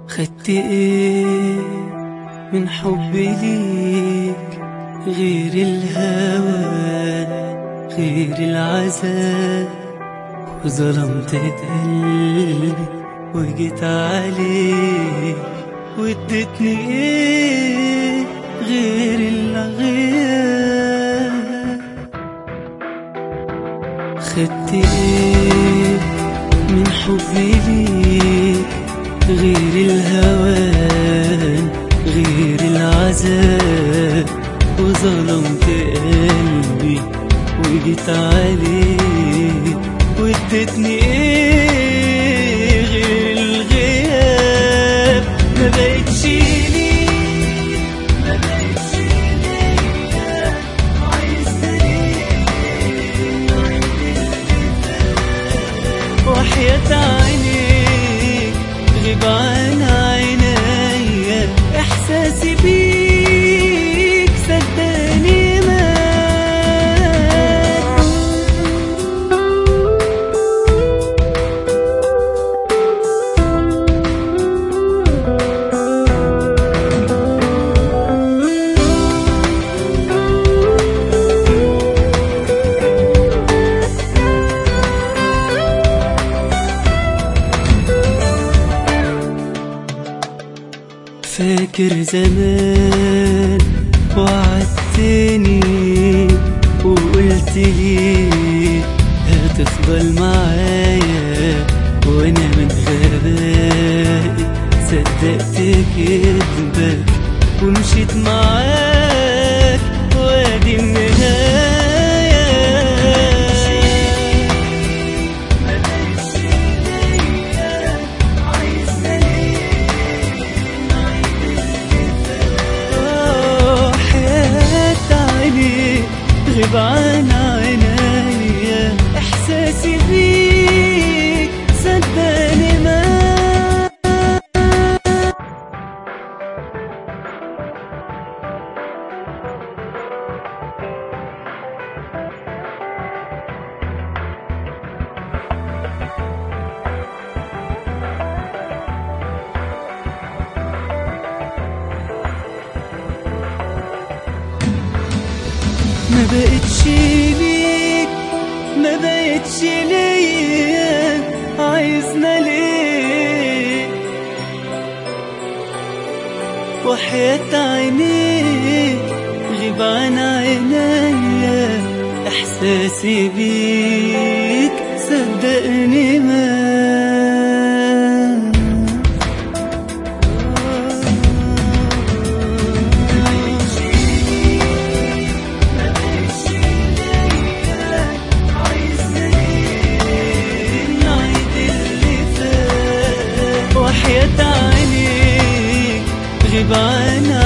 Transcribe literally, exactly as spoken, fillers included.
خدت ايه من حبي ليك غير الهوى غير العذاب؟ وظلمت قلبي وجيت عليك واديتني ايه غير الغياب؟ خدت ايه من حبي ليك غير الهوان غير العذاب؟ وظلمت قلبي وجيت عليك واديتني ايه غير الغياب؟ ما بقتش ليك ما بقتش ليا عايز وحياة عينيك غيب عن عينيا احساسي بيك صدقني مات. فاكر زمان وعدتني وقلت لي هتفضل معايا، وانا من غبائي صدقت كدبك ومشيت معاك وادي النهاية. غيب عن عينيا احساسي بيك صدقني ما ما بقتش ليك ما بقتش ليا عايزنا ليه؟ وحياة عينيك غيب عن عينيا احساسي بيك صدقني ما غيب عن